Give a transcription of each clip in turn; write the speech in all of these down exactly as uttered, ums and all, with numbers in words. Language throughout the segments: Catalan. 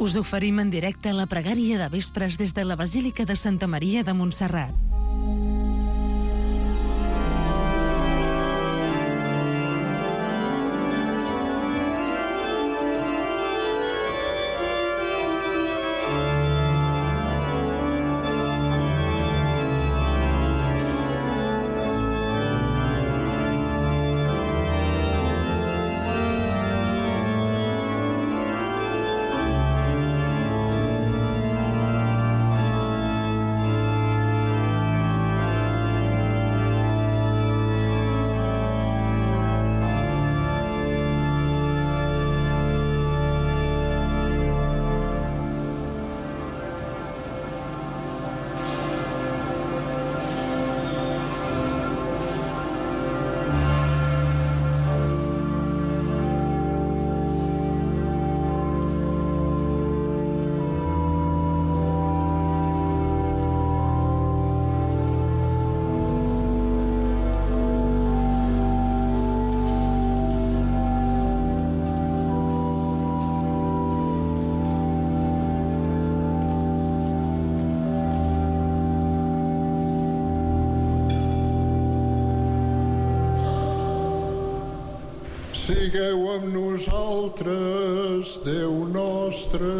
Us oferim en directe la pregària de vespres des de la Basílica de Santa Maria de Montserrat. Sigueu amb nosaltres, Déu nostre.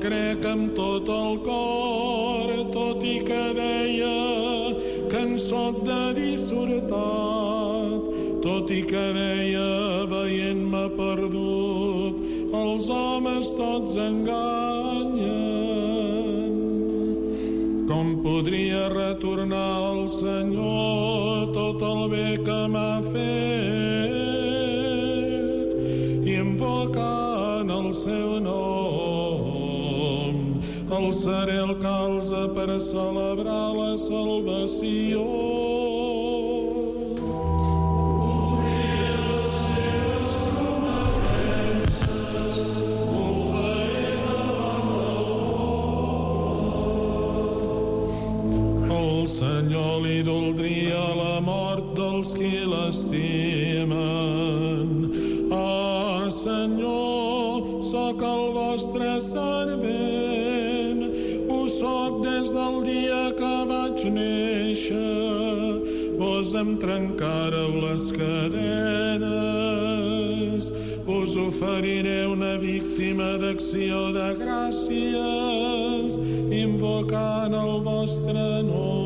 crec amb tot el cor, tot i que deia que en soc de dissortat, tot i que deia veient-me perdut, els homes tots enganyen. Com podria retornar al Senyor tot el bé que m'ha fet, invocant el seu nom, alçaré el calze per celebrar la salvació. El Senyor li doldria la mort dels qui l'estimen. Ah, Senyor, soc el vostre servent, ho soc des del dia que vaig néixer. Vos em trencàreu les cadenes, us oferiré una víctima d'acció de gràcies, invocant el vostre nom.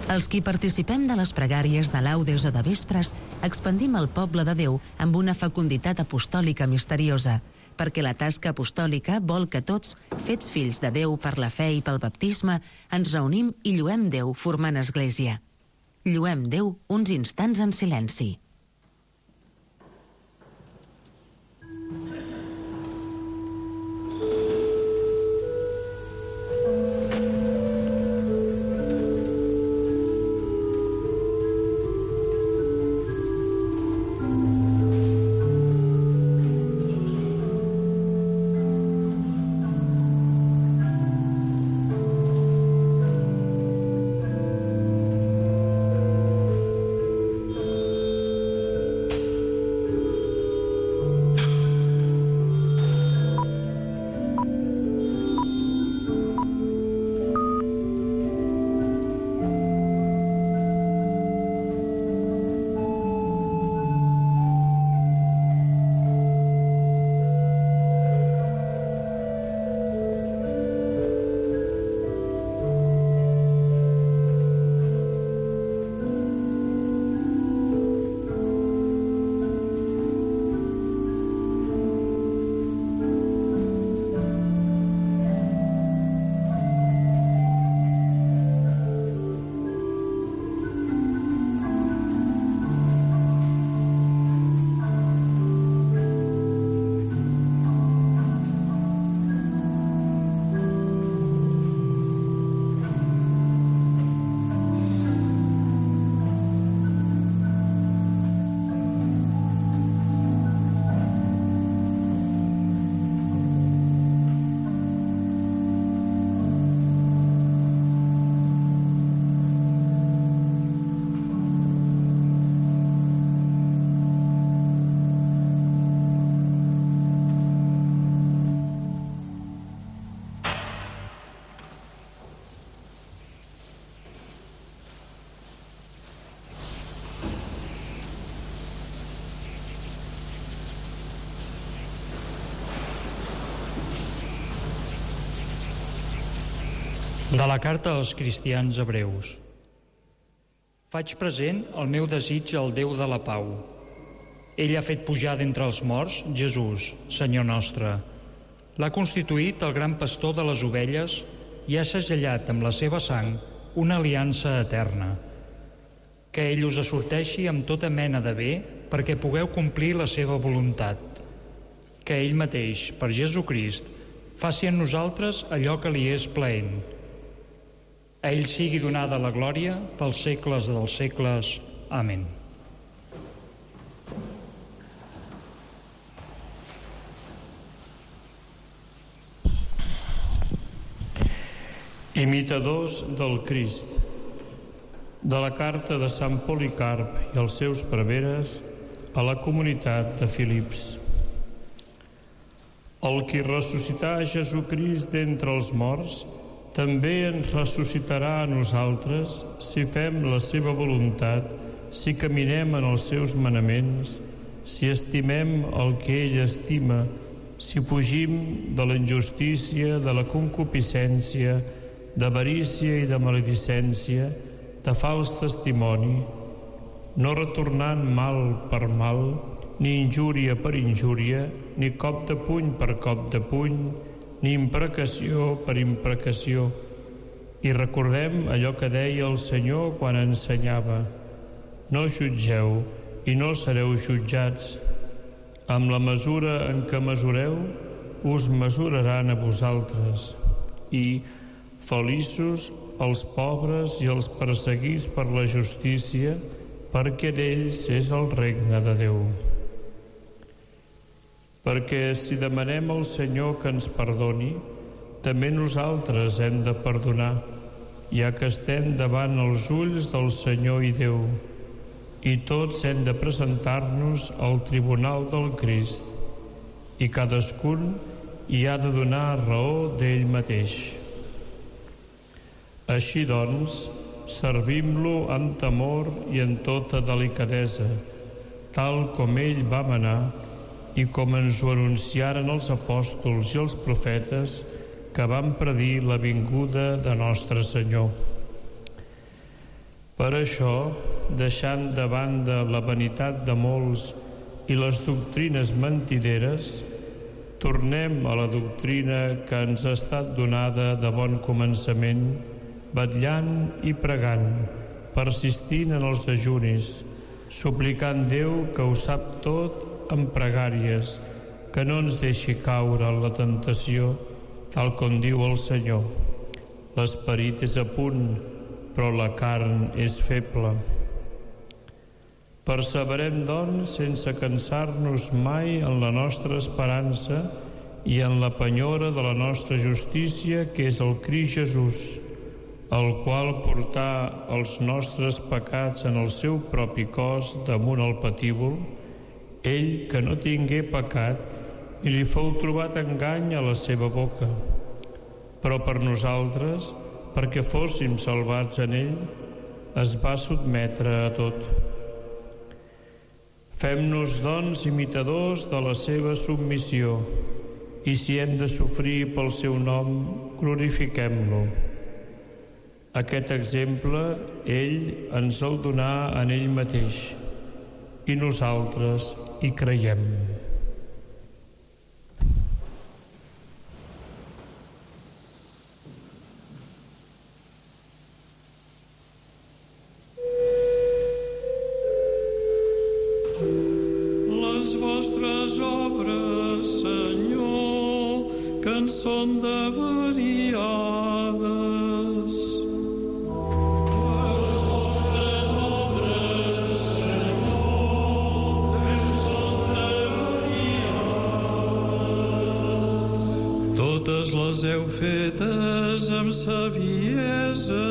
Els qui participem de les pregàries de laudes o de vespres expandim el poble de Déu amb una fecunditat apostòlica misteriosa, perquè la tasca apostòlica vol que tots, fets fills de Déu per la fe i pel baptisme, ens reunim i lluem Déu formant església. Lluem Déu uns instants en silenci. De la carta als cristians hebreus. Faig present el meu desig al Déu de la pau. Ell ha fet pujar d'entre els morts Jesús, Senyor nostre. L'ha constituït el gran pastor de les ovelles i ha segellat amb la seva sang una aliança eterna. Que ell us assorteixi amb tota mena de bé perquè pugueu complir la seva voluntat. Que ell mateix, per Jesucrist, faci en nosaltres allò que li és plaent. A ell sigui donada la glòria pels segles dels segles. Amén. Imitadors del Crist. De la carta de Sant Policarp i els seus preveres a la comunitat de Filips. El qui ressuscità Jesucrist d'entre els morts també ens ressuscitarà a nosaltres si fem la seva voluntat, si caminem en els seus manaments, si estimem el que ell estima, si fugim de la injustícia, de la concupiscència, d'avarícia i de maledicència, de fals testimoni, no retornant mal per mal, ni injúria per injúria, ni cop de puny per cop de puny, ni imprecació per imprecació. I recordem allò que deia el Senyor quan ensenyava: no jutgeu i no sereu jutjats. Amb la mesura en què mesureu, us mesuraran a vosaltres. I feliços els pobres i els perseguits per la justícia, perquè d'ells és el regne de Déu. Perquè si demanem al Senyor que ens perdoni, també nosaltres hem de perdonar, ja que estem davant els ulls del Senyor i Déu, i tots hem de presentar-nos al tribunal del Crist, i cadascun hi ha de donar raó d'ell mateix. Així doncs, servim-lo amb temor i en tota delicadesa, tal com ell va manar i com ens ho anunciaren els apòstols i els profetes que van predir la vinguda de nostre Senyor. Per això, deixant de banda la vanitat de molts i les doctrines mentideres, tornem a la doctrina que ens ha estat donada de bon començament, vetllant i pregant, persistint en els dejunis, suplicant Déu que ho sap tot en pregàries, que no ens deixi caure en la tentació, tal com diu el Senyor. L'esperit és a punt, però la carn és feble. Perseverem, doncs, sense cansar-nos mai en la nostra esperança i en la penyora de la nostra justícia, que és el Crist Jesús, el qual portà els nostres pecats en el seu propi cos damunt el patíbul, ell que no tingué pecat ni li fou trobat engany a la seva boca. Però per nosaltres, perquè fóssim salvats en ell, es va sotmetre a tot. Fem-nos, doncs, imitadors de la seva submissió, i si hem de sofrir pel seu nom, glorifiquem-lo. Aquest exemple ell ens el donà en ell mateix, i nosaltres hi creiem. Les vostres obres, Senyor, que en són de variades. Les vostres obres, Senyor, que en són de variades. Totes les heu fetes amb saviesa.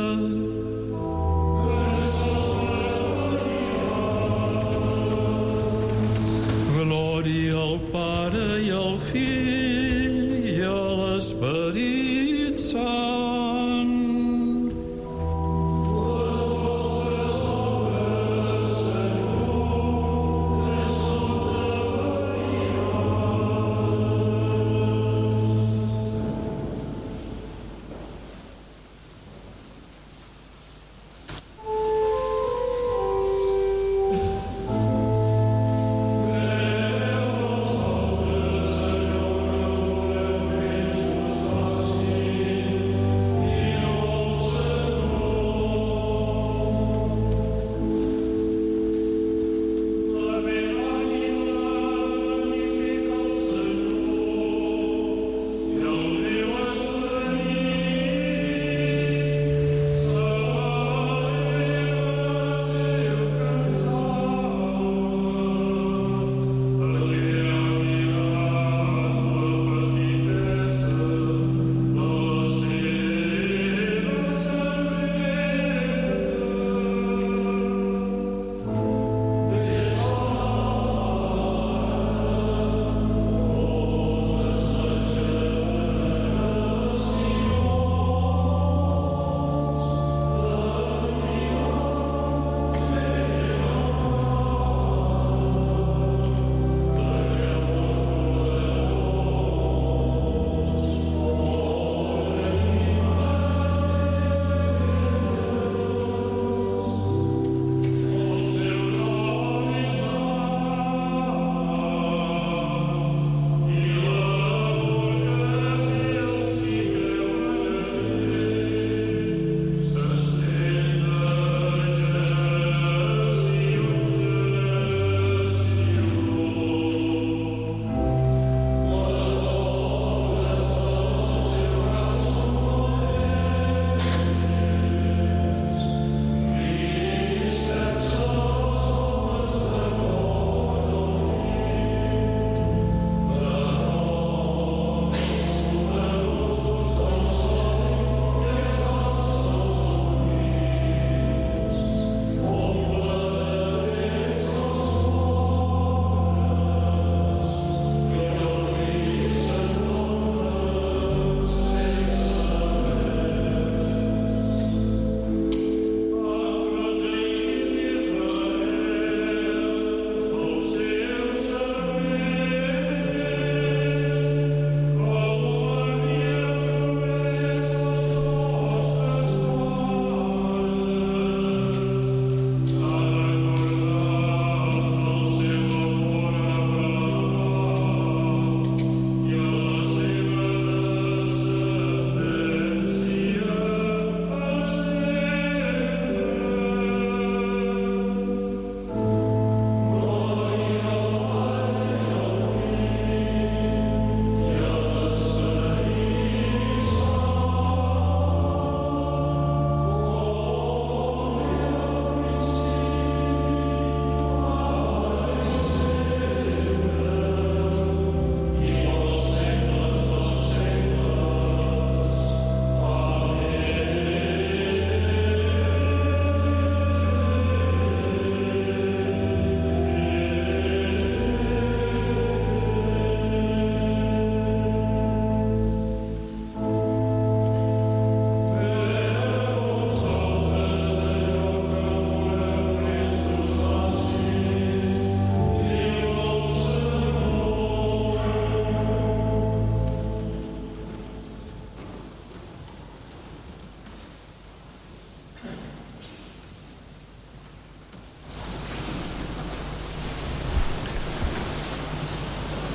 Glòria al Pare i al Fill i a l'Esperit Sant. Les vostres obres, Senyor, que són de variades.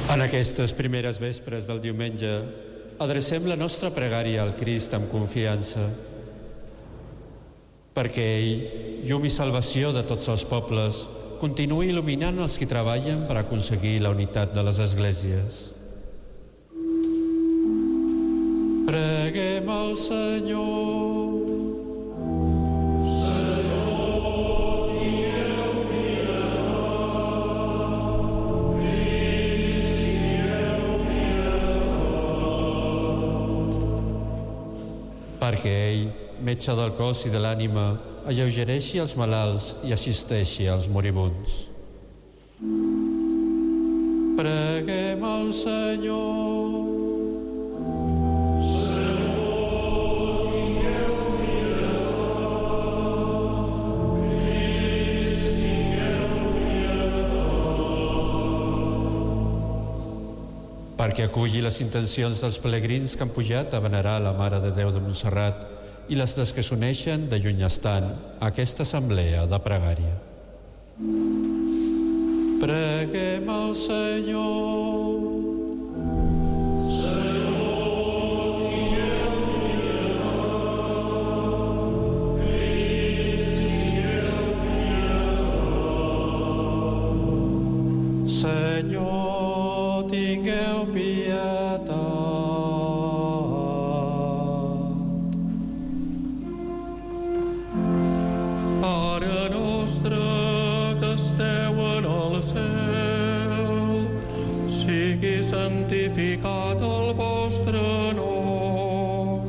En aquestes primeres vespres del diumenge, adrecem la nostra pregària al Crist amb confiança, perquè ell, llum i salvació de tots els pobles, continuï il·luminant els qui treballen per aconseguir la unitat de les esglésies. Preguem al Senyor. Perquè ell, metge del cos i de l'ànima, alleugereixi els malalts i assisteixi als moribunds. Preguem al Senyor. Senyor, tingueu pietat. Crist, tingueu pietat. Perquè aculli les intencions dels pelegrins que han pujat a venerar la Mare de Déu de Montserrat i les dels que s'uneixen de lluny estant a aquesta assemblea de pregària. Preguem al Senyor. Senyor, tingueu pietat. Crist, tingueu pietat. Senyor, tingueu pietat. Pare nostre que esteu en el cel, sigui santificat el vostre nom.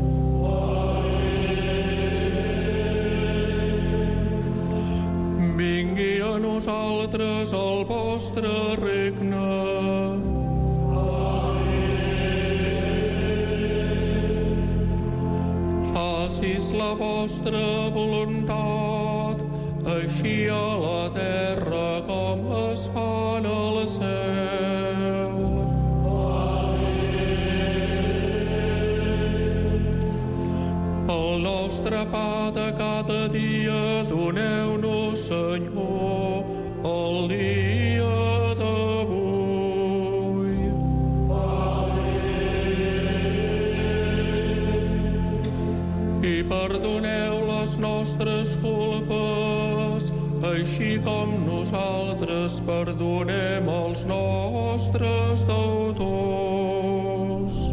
Vingui a nosaltres el vostre regne. Facis la vostra voluntat, així a la terra com es fa en el cel. El nostre pa de cada dia doneu-nos, Senyor, el dia d'avui. I perdoneu les nostres culpes, així com nosaltres perdonem els nostres deutors.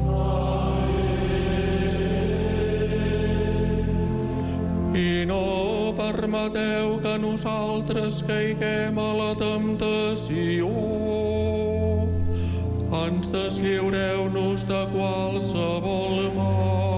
I no permeteu que nosaltres caiguem a la temptació. Ens deslliureu-nos de qualsevol mal.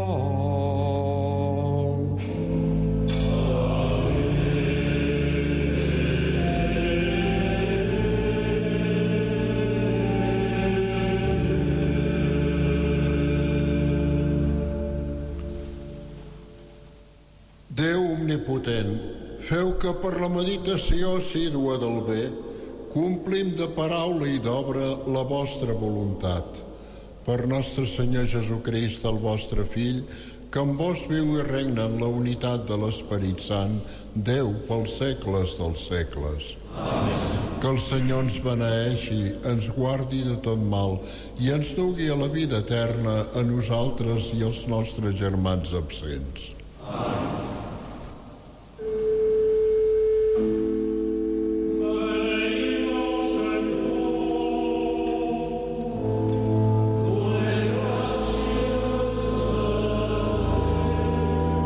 Déu omnipotent, feu que per la meditació assídua del bé complim de paraula i d'obra la vostra voluntat. Per nostre Senyor Jesucrist, el vostre Fill, que amb vos viu i regna en la unitat de l'Esperit Sant, Déu pels segles dels segles. Amén. Que el Senyor ens beneeixi, ens guardi de tot mal i ens dugui a la vida eterna a nosaltres i als nostres germans absents. Amén.